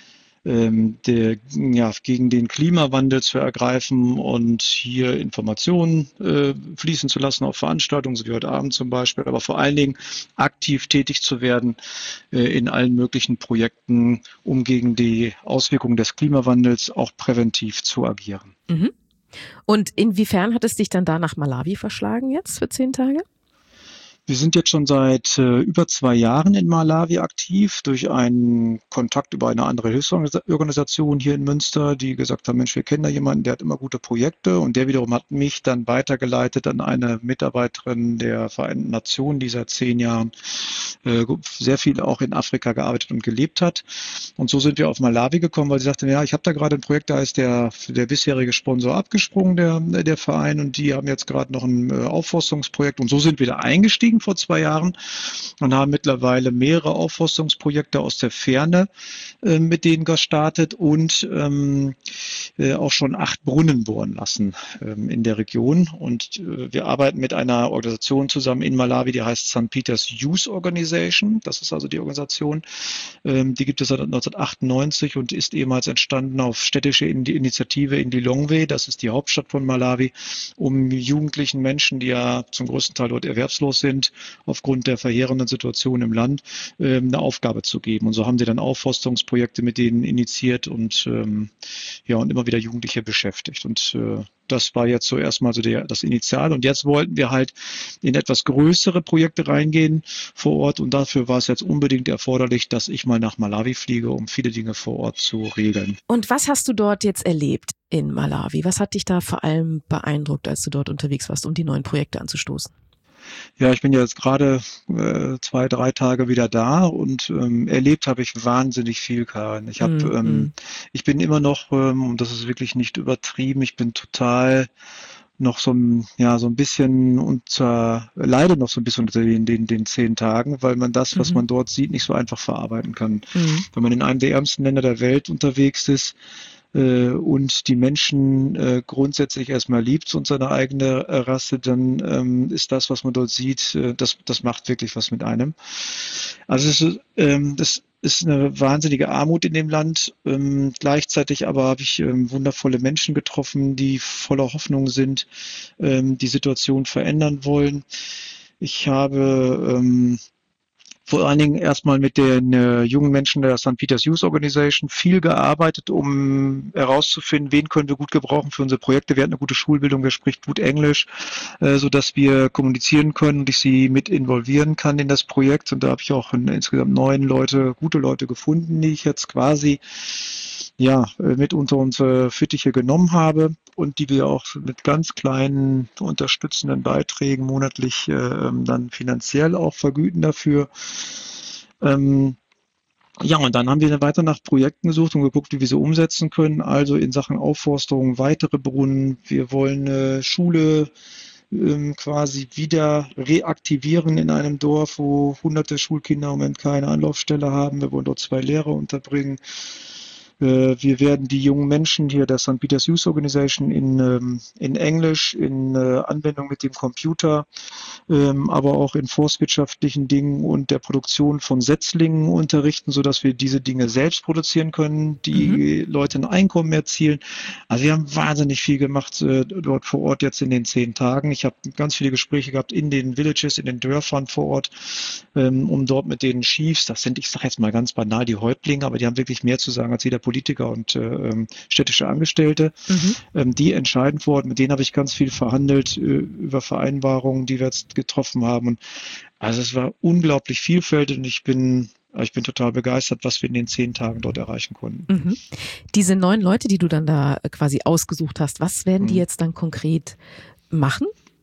Speaker 6: Der, ja, gegen den Klimawandel zu ergreifen und hier Informationen äh, fließen zu lassen auf Veranstaltungen, so wie heute Abend zum Beispiel, aber vor allen Dingen aktiv tätig zu werden äh, in allen möglichen Projekten, um gegen die Auswirkungen des Klimawandels auch präventiv zu agieren.
Speaker 1: Mhm. Und inwiefern hat es dich dann da nach Malawi verschlagen jetzt für zehn Tage?
Speaker 6: Wir sind jetzt schon seit äh, über zwei Jahren in Malawi aktiv durch einen Kontakt über eine andere Hilfsorganisation hier in Münster, die gesagt haben, Mensch, wir kennen da jemanden, der hat immer gute Projekte und der wiederum hat mich dann weitergeleitet an eine Mitarbeiterin der Vereinten Nationen, die seit zehn Jahren äh, sehr viel auch in Afrika gearbeitet und gelebt hat. Und so sind wir auf Malawi gekommen, weil sie sagte, ja, ich habe da gerade ein Projekt, da ist der, der bisherige Sponsor abgesprungen, der, der Verein, und die haben jetzt gerade noch ein äh, Aufforstungsprojekt und so sind wir da eingestiegen vor zwei Jahren und haben mittlerweile mehrere Aufforstungsprojekte aus der Ferne äh, mit denen gestartet und ähm, äh, auch schon acht Brunnen bohren lassen ähm, in der Region. Und äh, wir arbeiten mit einer Organisation zusammen in Malawi, die heißt Sankt Peters Youth Organization. Das ist also die Organisation, ähm, die gibt es seit neunzehnhundertachtundneunzig und ist ehemals entstanden auf städtische Initiative in Lilongwe. Das ist die Hauptstadt von Malawi, um jugendlichen Menschen, die ja zum größten Teil dort erwerbslos sind, aufgrund der verheerenden Situation im Land, ähm, eine Aufgabe zu geben. Und so haben sie dann Aufforstungsprojekte mit denen initiiert und ähm, ja und immer wieder Jugendliche beschäftigt. Und äh, das war jetzt so erstmal so der, das Initial. Und jetzt wollten wir halt in etwas größere Projekte reingehen vor Ort. Und dafür war es jetzt unbedingt erforderlich, dass ich mal nach Malawi fliege, um viele Dinge vor Ort zu regeln.
Speaker 1: Und was hast du dort jetzt erlebt in Malawi? Was hat dich da vor allem beeindruckt, als du dort unterwegs warst, um die neuen Projekte anzustoßen?
Speaker 6: Ja, ich bin ja jetzt gerade äh, zwei, drei Tage wieder da und ähm, erlebt habe ich wahnsinnig viel, Karin. Ich habe, mm, ähm, mm. ich bin immer noch, ähm, und das ist wirklich nicht übertrieben, ich bin total noch so ein, ja, so ein bisschen unter, leide noch so ein bisschen unter den, den, den zehn Tagen, weil man das, was mhm. man dort sieht, nicht so einfach verarbeiten kann. Mhm. Wenn man in einem der ärmsten Länder der Welt unterwegs ist, und die Menschen äh, grundsätzlich erstmal liebt und seine eigene Rasse, dann ähm, ist das, was man dort sieht, äh, das, das macht wirklich was mit einem. Also es ist, ähm, das ist eine wahnsinnige Armut in dem Land. Ähm, gleichzeitig aber habe ich ähm, wundervolle Menschen getroffen, die voller Hoffnung sind, ähm, die Situation verändern wollen. Ich habe ähm, vor allen Dingen erstmal mit den äh, jungen Menschen der Sankt Peters Youth Organization viel gearbeitet, um herauszufinden, wen können wir gut gebrauchen für unsere Projekte. Wer hat eine gute Schulbildung, wer spricht gut Englisch, äh, so dass wir kommunizieren können und ich sie mit involvieren kann in das Projekt. Und da habe ich auch in, insgesamt neun Leute, gute Leute gefunden, die ich jetzt quasi ja, mit unter unsere Fittiche genommen habe und die wir auch mit ganz kleinen unterstützenden Beiträgen monatlich äh, dann finanziell auch vergüten dafür. Ähm, ja, und dann haben wir weiter nach Projekten gesucht und geguckt, wie wir sie umsetzen können. Also in Sachen Aufforstung, weitere Brunnen. Wir wollen eine Schule ähm, quasi wieder reaktivieren in einem Dorf, wo hunderte Schulkinder im Moment keine Anlaufstelle haben. Wir wollen dort zwei Lehrer unterbringen. Wir werden die jungen Menschen hier der Sankt Peters Youth Organization in, in Englisch, in Anwendung mit dem Computer, aber auch in forstwirtschaftlichen Dingen und der Produktion von Setzlingen unterrichten, sodass wir diese Dinge selbst produzieren können, die mhm. Leute ein Einkommen erzielen. Also wir haben wahnsinnig viel gemacht dort vor Ort jetzt in den zehn Tagen. Ich habe ganz viele Gespräche gehabt in den Villages, in den Dörfern vor Ort, um dort mit den Chiefs, das sind, ich sage jetzt mal ganz banal, die Häuptlinge, aber die haben wirklich mehr zu sagen als jeder Politiker und äh, städtische Angestellte.
Speaker 1: Mhm.
Speaker 6: Ähm, die entscheiden vor Ort. Mit denen habe ich ganz viel verhandelt äh, über Vereinbarungen, die wir jetzt getroffen haben. Und also es war unglaublich vielfältig und ich bin Ich bin total begeistert, was wir in den zehn Tagen dort erreichen konnten.
Speaker 1: Mhm. Diese neun Leute, die du dann da quasi ausgesucht hast, was werden die jetzt dann konkret machen?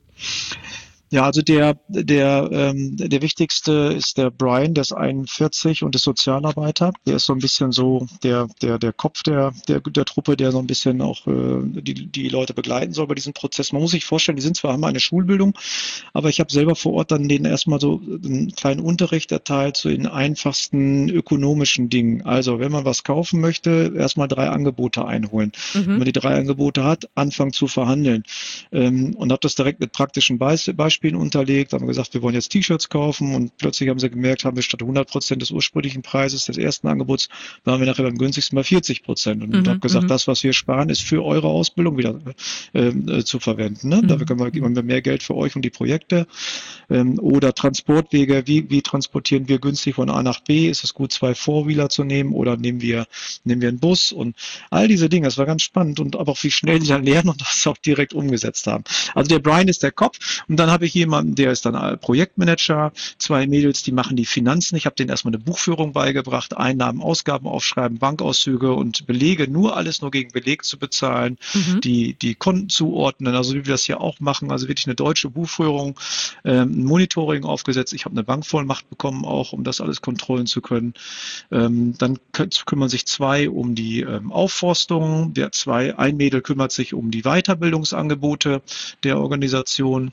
Speaker 6: Ja, also der der ähm, der wichtigste ist der Brian, der ist einundvierzig und ist Sozialarbeiter. Der ist so ein bisschen so der der der Kopf der der der Truppe, der so ein bisschen auch äh, die die Leute begleiten soll bei diesem Prozess. Man muss sich vorstellen, die sind zwar haben eine Schulbildung, aber ich habe selber vor Ort dann denen erstmal so einen kleinen Unterricht erteilt, so in einfachsten ökonomischen Dingen. Also wenn man was kaufen möchte, erstmal drei Angebote einholen.
Speaker 1: Mhm.
Speaker 6: Wenn man die drei Angebote hat, anfangen zu verhandeln. Ähm, und habe das direkt mit praktischen Beispielen unterlegt, haben gesagt, wir wollen jetzt T-Shirts kaufen und plötzlich haben sie gemerkt, haben wir statt hundert Prozent des ursprünglichen Preises des ersten Angebots, waren wir nachher beim günstigsten bei vierzig Prozent und
Speaker 1: Mhm,
Speaker 6: habe gesagt,
Speaker 1: mhm.
Speaker 6: das, was wir sparen, ist für eure Ausbildung wieder äh, zu verwenden. Ne?
Speaker 1: Mhm.
Speaker 6: Dafür können wir, geben wir mehr Geld für euch und die Projekte. Ähm, oder Transportwege, wie, wie transportieren wir günstig von A nach B? Ist es gut, zwei Four-Wheeler zu nehmen oder nehmen wir, nehmen wir einen Bus? Und all diese Dinge, das war ganz spannend und aber auch wie schnell die dann lernen und das auch direkt umgesetzt haben. Also der Brian ist der Kopf und dann habe ich jemanden, der ist dann Projektmanager, zwei Mädels, die machen die Finanzen. Ich habe denen erstmal eine Buchführung beigebracht, Einnahmen, Ausgaben aufschreiben, Bankauszüge und Belege, nur alles nur gegen Beleg zu bezahlen,
Speaker 1: Mhm.
Speaker 6: die die Konten zuordnen, also wie wir das hier auch machen, also wirklich eine deutsche Buchführung, ähm, ein Monitoring aufgesetzt. Ich habe eine Bankvollmacht bekommen auch, um das alles kontrollen zu können. Ähm, dann kü- kümmern sich zwei um die ähm, Aufforstung, der zwei, ein Mädel kümmert sich um die Weiterbildungsangebote der Organisation.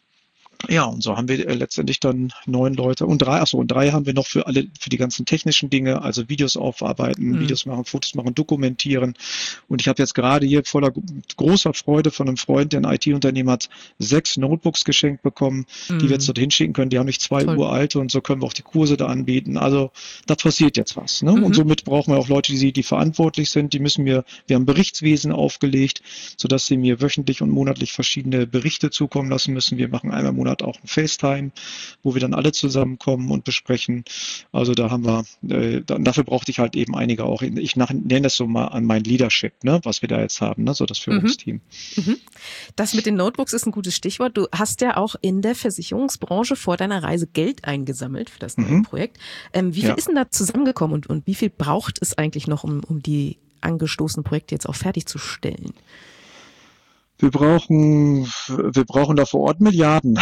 Speaker 6: Ja, und so haben wir äh, letztendlich dann neun Leute und drei, achso, und drei haben wir noch für alle, für die ganzen technischen Dinge, also Videos aufarbeiten,
Speaker 1: Mhm.
Speaker 6: Videos machen, Fotos machen, dokumentieren. Und ich habe jetzt gerade hier voller großer Freude von einem Freund, der ein I T-Unternehmen hat, sechs Notebooks geschenkt bekommen, die wir jetzt
Speaker 1: Mhm.
Speaker 6: dorthin schicken können. Die haben nicht zwei
Speaker 1: Toll.
Speaker 6: uralte und so können wir auch die Kurse da anbieten. Also da passiert jetzt was. Ne?
Speaker 1: Mhm.
Speaker 6: Und somit brauchen wir auch Leute, die, die verantwortlich sind. Die müssen mir, wir haben Berichtswesen aufgelegt, sodass sie mir wöchentlich und monatlich verschiedene Berichte zukommen lassen müssen. Wir machen einmal im Monat auch ein FaceTime, wo wir dann alle zusammenkommen und besprechen. Also da haben wir, äh, da, dafür brauchte ich halt eben einige auch. Ich nach, nenne das so mal an mein Leadership, ne, was wir da jetzt haben, ne, so das Führungsteam.
Speaker 1: Mhm. Das mit den Notebooks ist ein gutes Stichwort. Du hast ja auch in der Versicherungsbranche vor deiner Reise Geld eingesammelt für das neue
Speaker 6: Mhm.
Speaker 1: Projekt. Ähm, wie viel
Speaker 6: Ja.
Speaker 1: ist denn da zusammengekommen und, und wie viel braucht es eigentlich noch, um, um die angestoßenen Projekte jetzt auch fertigzustellen?
Speaker 6: Wir brauchen, wir brauchen da vor Ort Milliarden.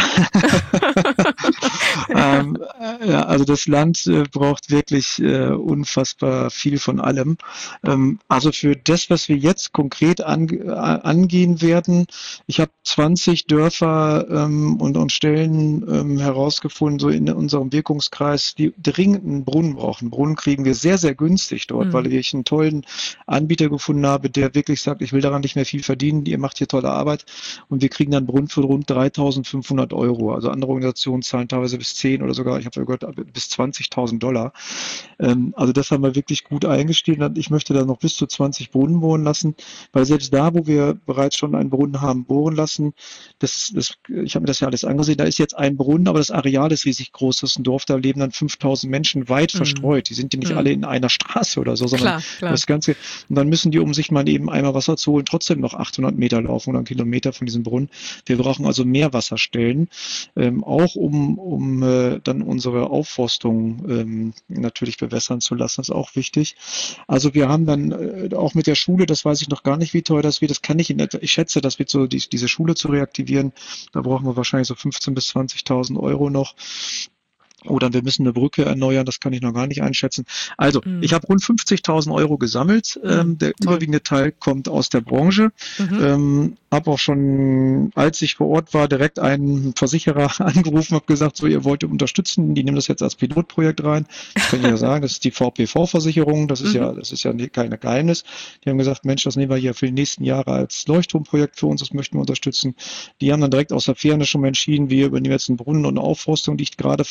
Speaker 6: ähm, äh, ja, also das Land äh, braucht wirklich äh, unfassbar viel von allem. Ähm, also für das, was wir jetzt konkret an, äh, angehen werden, ich habe zwanzig Dörfer ähm, und, und Stellen ähm, herausgefunden, so in unserem Wirkungskreis, die dringend einen Brunnen brauchen. Brunnen kriegen wir sehr, sehr günstig dort,
Speaker 1: Mhm.
Speaker 6: weil ich einen tollen Anbieter gefunden habe, der wirklich sagt, ich will daran nicht mehr viel verdienen, ihr macht hier tolle Arbeit und wir kriegen dann Brunnen für rund dreitausendfünfhundert Euro. Also andere Organisationen zahlen teilweise bis zehn oder sogar, ich habe gehört, bis zwanzigtausend Dollar. Ähm, also das haben wir wirklich gut eingestiegen und ich möchte da noch bis zu zwanzig Brunnen bohren lassen, weil selbst da, wo wir bereits schon einen Brunnen haben bohren lassen, das, das, ich habe mir das ja alles angesehen, da ist jetzt ein Brunnen, aber das Areal ist riesig groß, das ist ein Dorf, da leben dann fünftausend Menschen weit
Speaker 1: Mhm.
Speaker 6: verstreut. Die sind ja nicht
Speaker 1: Mhm.
Speaker 6: alle in einer Straße oder so, sondern
Speaker 1: Klar, klar.
Speaker 6: das Ganze, und dann müssen die, um sich mal eben einmal Wasser zu holen, trotzdem noch achthundert Meter laufen oder einen Kilometer von diesem Brunnen. Wir brauchen also mehr Wasserstellen, ähm, auch um, um äh, dann unsere Aufforstung ähm, natürlich bewässern zu lassen, ist auch wichtig. Also wir haben dann äh, auch mit der Schule, das weiß ich noch gar nicht, wie teuer das wird, das kann ich in etwa, ich schätze, das wird so, die, diese Schule zu reaktivieren, da brauchen wir wahrscheinlich so fünfzehntausend bis zwanzigtausend Euro noch. Oder wir müssen eine Brücke erneuern, das kann ich noch gar nicht einschätzen. Also,
Speaker 1: Mhm.
Speaker 6: ich habe rund fünfzigtausend Euro gesammelt. Ähm, der
Speaker 1: toll.
Speaker 6: überwiegende Teil kommt aus der Branche.
Speaker 1: Mhm.
Speaker 6: Ähm, habe auch schon, als ich vor Ort war, direkt einen Versicherer angerufen, habe gesagt, so, ihr wollt ihr unterstützen, die nehmen das jetzt als Pilotprojekt rein. Das kann ich ja sagen, das ist die V P V-Versicherung, das ist
Speaker 1: Mhm.
Speaker 6: ja, das ist ja kein Geheimnis. Die haben gesagt, Mensch, das nehmen wir hier für die nächsten Jahre als Leuchtturmprojekt für uns, das möchten wir unterstützen. Die haben dann direkt aus der Ferne schon mal entschieden, wir übernehmen jetzt einen Brunnen und eine Aufforstung, die ich gerade vor Ort besprochen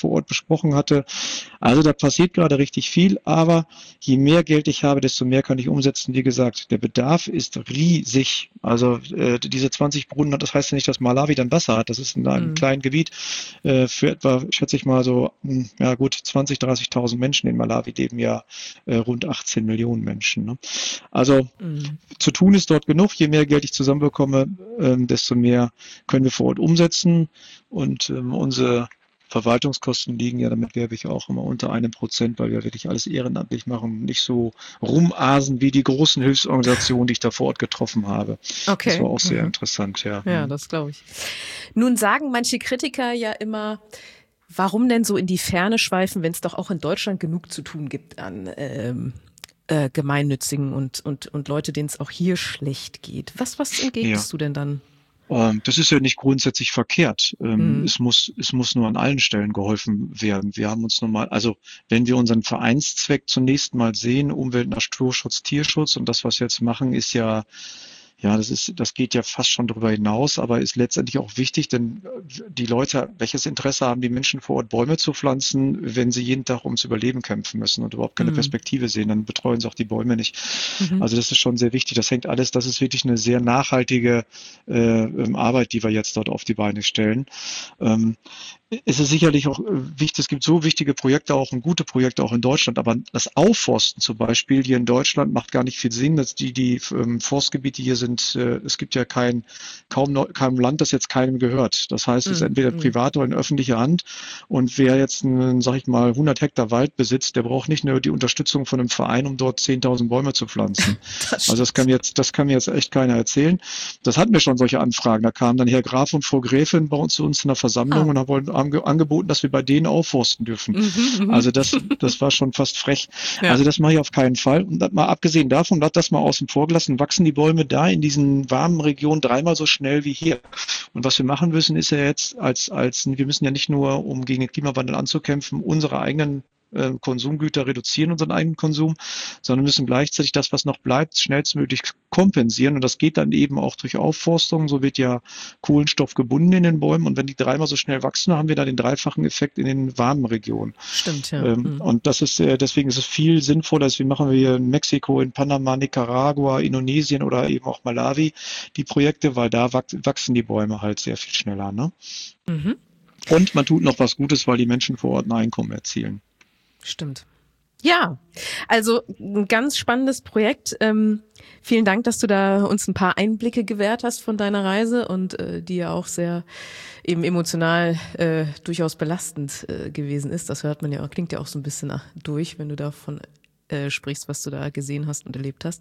Speaker 6: versprochen hatte. Also da passiert gerade richtig viel, aber je mehr Geld ich habe, desto mehr kann ich umsetzen. Wie gesagt, der Bedarf ist riesig. Also äh, diese zwanzig Brunnen, das heißt ja nicht, dass Malawi dann Wasser hat. Das ist in einem mhm. kleinen Gebiet äh, für etwa, schätze ich mal so, mh, ja gut, zwanzig, dreißigtausend Menschen in Malawi leben ja äh, rund achtzehn Millionen Menschen. Ne? Also mhm. zu tun ist dort genug. Je mehr Geld ich zusammenbekomme, ähm, desto mehr können wir vor Ort umsetzen. Und ähm, unsere Verwaltungskosten liegen ja, damit werbe ich auch immer unter einem Prozent, weil wir wirklich alles ehrenamtlich machen, nicht so rumasen wie die großen Hilfsorganisationen, die ich da vor Ort getroffen habe.
Speaker 1: Okay.
Speaker 6: Das war auch sehr
Speaker 1: mhm.
Speaker 6: interessant, ja.
Speaker 1: Ja, das glaube ich. Nun sagen manche Kritiker ja immer, warum denn so in die Ferne schweifen, wenn es doch auch in Deutschland genug zu tun gibt an ähm, äh, Gemeinnützigen und, und, und Leute, denen es auch hier schlecht geht. Was, was entgegnest ja. du denn dann?
Speaker 6: Das ist ja nicht grundsätzlich verkehrt. Mhm. Es muss, es muss nur an allen Stellen geholfen werden. Wir haben uns normal, also wenn wir unseren Vereinszweck zunächst mal sehen, Umwelt, Naturschutz, Tierschutz, und das, was wir jetzt machen, ist ja, ja, das ist, das geht ja fast schon darüber hinaus, aber ist letztendlich auch wichtig, denn die Leute, welches Interesse haben die Menschen vor Ort, Bäume zu pflanzen, wenn sie jeden Tag ums Überleben kämpfen müssen und überhaupt keine mhm. Perspektive sehen, dann betreuen sie auch die Bäume nicht. Mhm. Also das ist schon sehr wichtig. Das hängt alles, das ist wirklich eine sehr nachhaltige äh, Arbeit, die wir jetzt dort auf die Beine stellen. Ähm, Es ist sicherlich auch wichtig, es gibt so wichtige Projekte auch und gute Projekte auch in Deutschland, aber das Aufforsten zum Beispiel hier in Deutschland macht gar nicht viel Sinn, dass die, die ähm, Forstgebiete hier sind, äh, es gibt ja kein, kaum, kein Land, das jetzt keinem gehört. Das heißt, es ist entweder private oder in öffentlicher Hand, und wer jetzt, einen, sag ich mal, hundert Hektar Wald besitzt, der braucht nicht nur die Unterstützung von einem Verein, um dort zehntausend Bäume zu pflanzen. Das also das kann mir jetzt, das kann mir jetzt echt keiner erzählen. Das hatten wir schon, solche Anfragen. Da kam dann Herr Graf und Frau Gräfin bei uns zu uns in der Versammlung ah. und da wollten angeboten, dass wir bei denen aufforsten dürfen. Mhm, also das, das war schon fast frech. Ja. Also das mache ich auf keinen Fall. Und mal abgesehen davon, hat das mal außen vor gelassen, wachsen die Bäume da in diesen warmen Regionen dreimal so schnell wie hier. Und was wir machen müssen, ist ja jetzt als, als, wir müssen ja nicht nur, um gegen den Klimawandel anzukämpfen, unsere eigenen Konsumgüter reduzieren, unseren eigenen Konsum, sondern müssen gleichzeitig das, was noch bleibt, schnellstmöglich kompensieren. Und das geht dann eben auch durch Aufforstung. So wird ja Kohlenstoff gebunden in den Bäumen. Und wenn die dreimal so schnell wachsen, haben wir dann den dreifachen Effekt in den warmen Regionen.
Speaker 1: Stimmt, ja.
Speaker 6: Ähm, mhm. Und das ist, deswegen ist es viel sinnvoller, als wir machen wir hier in Mexiko, in Panama, Nicaragua, Indonesien oder eben auch Malawi die Projekte, weil da wachsen die Bäume halt sehr viel schneller, ne? Mhm. Und man tut noch was Gutes, weil die Menschen vor Ort ein Einkommen erzielen.
Speaker 1: Stimmt. Ja, also ein ganz spannendes Projekt. Ähm, vielen Dank, dass du da uns ein paar Einblicke gewährt hast von deiner Reise und äh, die ja auch sehr eben emotional äh, durchaus belastend äh, gewesen ist. Das hört man ja auch, klingt ja auch so ein bisschen durch, wenn du davon äh, sprichst, was du da gesehen hast und erlebt hast.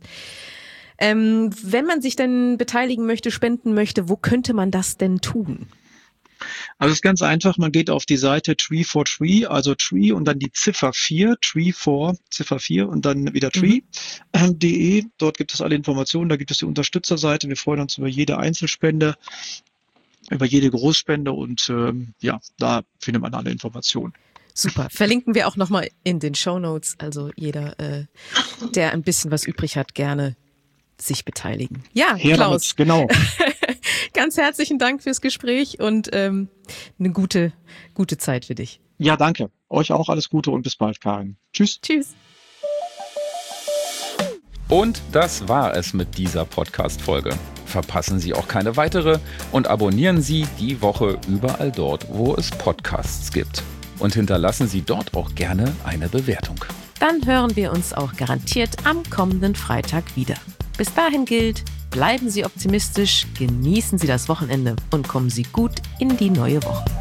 Speaker 1: Ähm, wenn man sich denn beteiligen möchte, spenden möchte, wo könnte man das denn tun?
Speaker 6: Also es ist ganz einfach, man geht auf die Seite Tree for Tree, also Tree und dann die Ziffer vier, Tree for, Ziffer vier und dann wieder Tree punkt de. Mhm. Dort gibt es alle Informationen, da gibt es die Unterstützerseite. Wir freuen uns über jede Einzelspende, über jede Großspende und ähm, ja, da findet man alle Informationen.
Speaker 1: Super, verlinken wir auch nochmal in den Shownotes, also jeder, äh, der ein bisschen was übrig hat, gerne sich beteiligen. Ja, Her Klaus.
Speaker 6: Damit, genau.
Speaker 1: Ganz herzlichen Dank fürs Gespräch und ähm, eine gute, gute Zeit für dich.
Speaker 6: Ja, danke. Euch auch alles Gute und bis bald, Karin. Tschüss.
Speaker 1: Tschüss.
Speaker 3: Und das war es mit dieser Podcast-Folge. Verpassen Sie auch keine weitere und abonnieren Sie die Woche überall dort, wo es Podcasts gibt. Und hinterlassen Sie dort auch gerne eine Bewertung.
Speaker 1: Dann hören wir uns auch garantiert am kommenden Freitag wieder. Bis dahin gilt, bleiben Sie optimistisch, genießen Sie das Wochenende und kommen Sie gut in die neue Woche.